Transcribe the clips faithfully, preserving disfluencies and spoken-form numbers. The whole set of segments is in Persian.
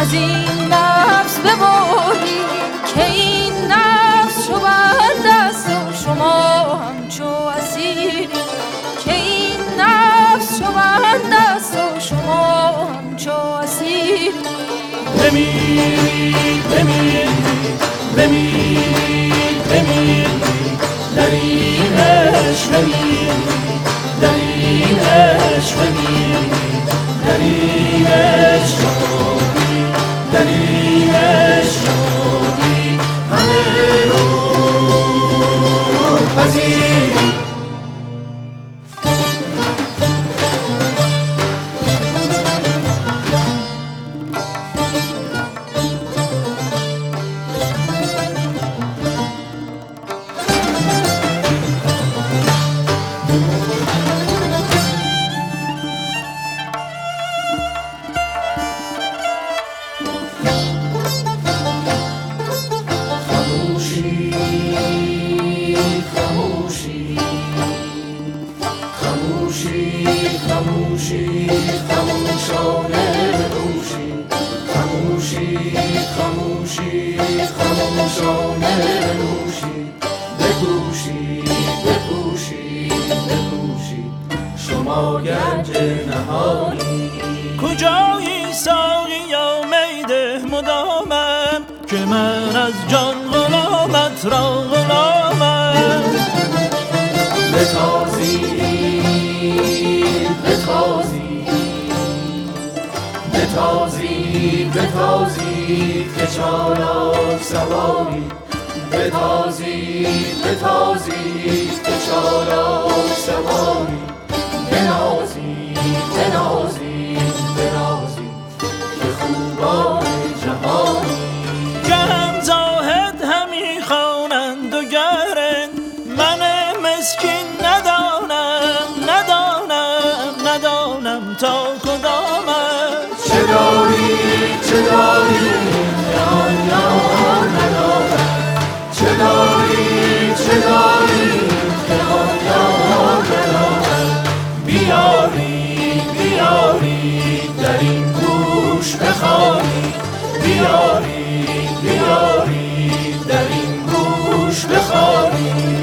از این نفس ببری که این نفس چو بند است و شما همچو اسیری، که این نفس چو بند است و شما همچو اسیری. بمیرید بمیرید بمیرید بمیرید در این عشق بمیرید، در این عشق بمیرید، در این عشق شادی، در این عشق شادی همه رو پذیرید. خاموشی خاموشانه بنوشید، خاموشی خاموشی خاموشانه بنوشید، بکوشید بکوشید بکوشید شما گنج نهانی. کجایی ساقی یا میده مدامم که من از جان غلامت را غلامم. بتازید بتازید بتازید بتازید که چالاک سوارید، بتازید بتازید که چالاک سوارید، بنازید بنازید بنازید که خوبان جهانی. که هم زاهد همی خوانند و گرند، من مسکین ندانم ندانم ندانم تا کدامت. چه داری چه داری جهان جهان ندارد، چه داری چه داری جهان جهان ندارد. بیارید بیارید در این گوش بخوانید، بیارید بیارید در این گوش بخوانید.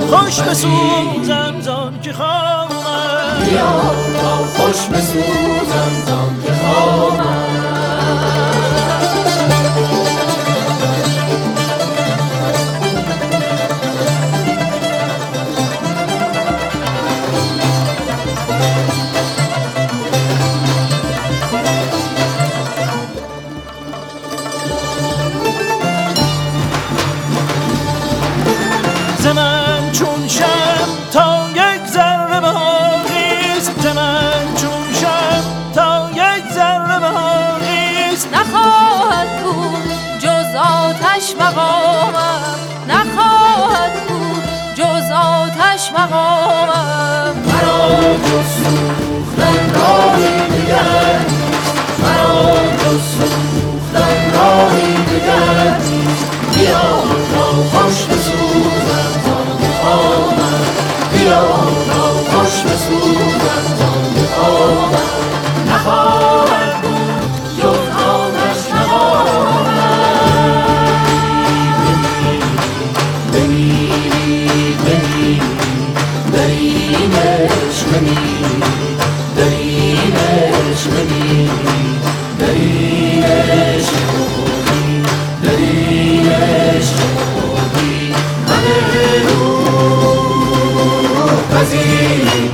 خوش بسوزم زان که خامم، بیا تا خوش بسوزم زان که خامم. نخواهد بود جز آتش مقامم، نخواهد بود جز آتش مقامم. مرا جز سوختن راهی دیگر نیست، مرا جز سوختن راهی دیگر نیست. بیا تا خوش بسوزم زان که خامم، بیا تا خوش بسوزم زان که خامم. نخواهد بود جز آتش مقامم. بمیری بمیری در این عشق بمیری، در این عشق بمیری، در این عشق بمیری، در این عشق بمیری. همه روح پذیری.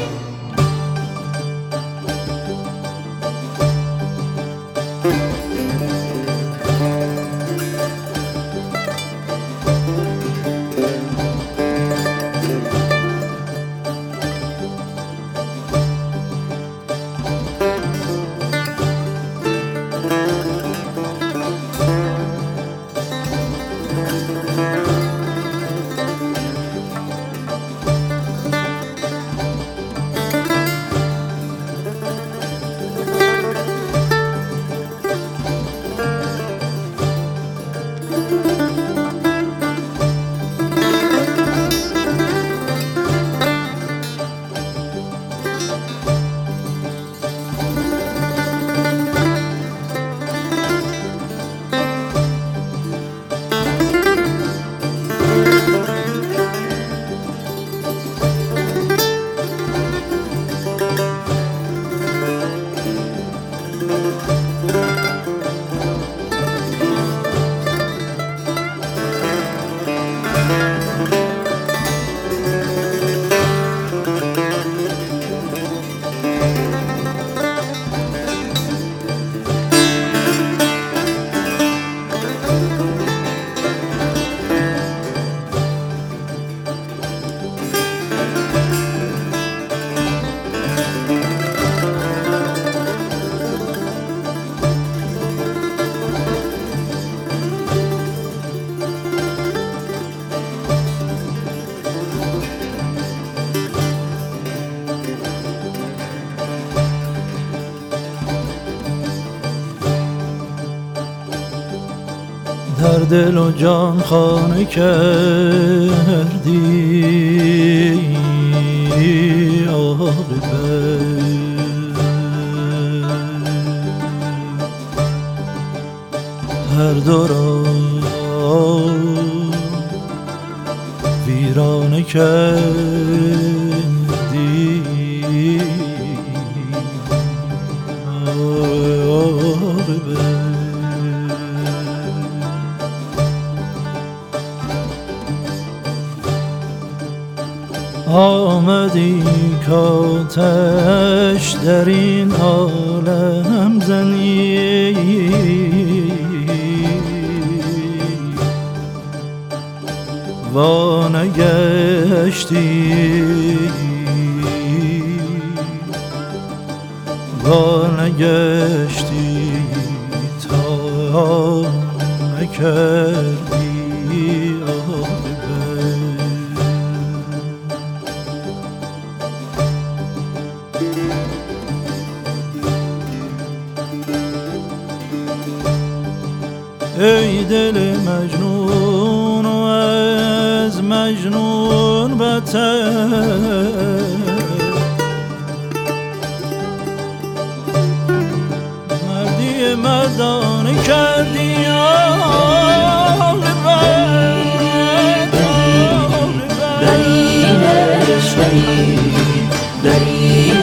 در دل و جان خانه کردی عاقبت، هر دو را ویرانه کردی عاقبت. آمدی کاتش در این عالم زنی، و نگشتی و نگشتی تا نکردی عاقبت. ای دل مجنون و از مجنون بتر، مردی مردانه کردی عاقبت، عاقبت. بشنوی دریغ